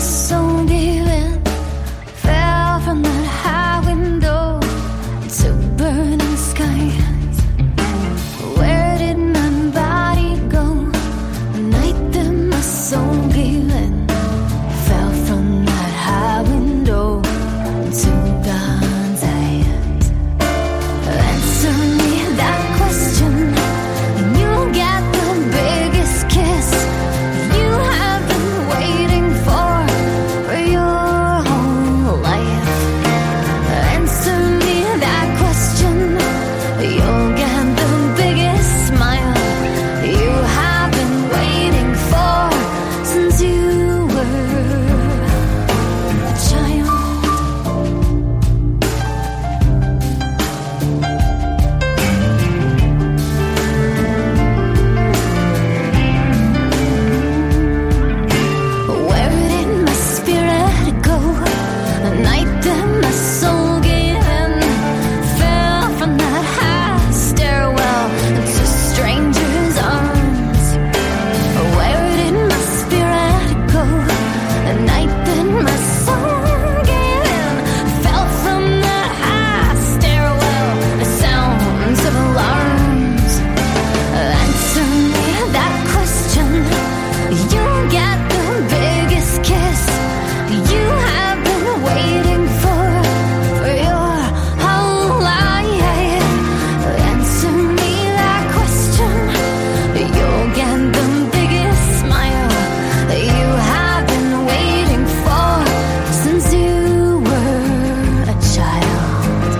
soul gave in, fell from that high window to burning skies. Where did my body go the night that my soul gave in, fell from that high window to God's eyes? Answer me that question, and you'll get the biggest kiss you have been waiting for your whole life. Answer me that question, you'll get the biggest smile you have been waiting for since you were a child. Where did my spirit go the night that my soul gave in, fell from that high stairwell to strangers' arms? Where did my spirit go the night that my soul gave in, fell from that high stairwell, the sounds of alarms? Answer me that question, you'll get the biggest kiss you have been waiting for your whole life. Answer me that question, you'll get the biggest smile you have been waiting for since you were a child.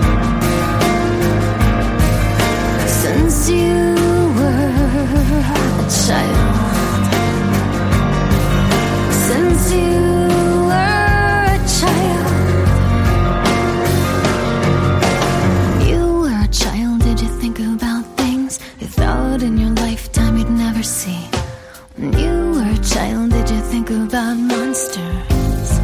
Since you were a child. Since you were a child. You were a child, did you think about things you thought in your lifetime you'd never see? When you were a child, did you think about monsters?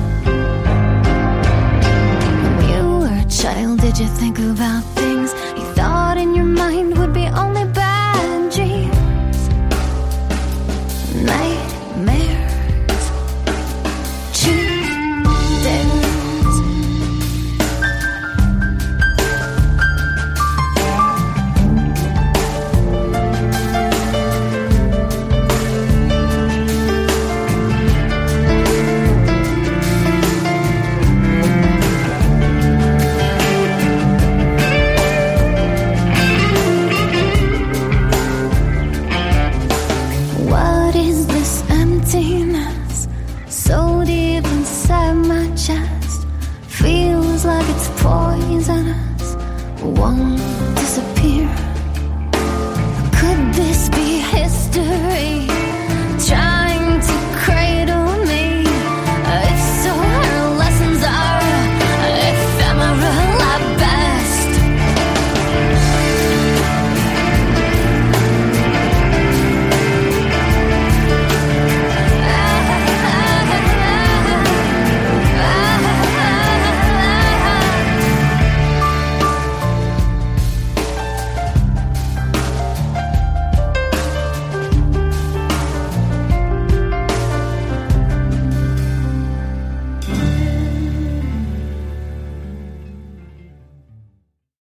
When you were a child, did you think about things you thought in your mind would be only bad dreams? Nightmares, cheat days. What is this emptiness so deep inside my chest? Feels like it's poisonous, won't disappear.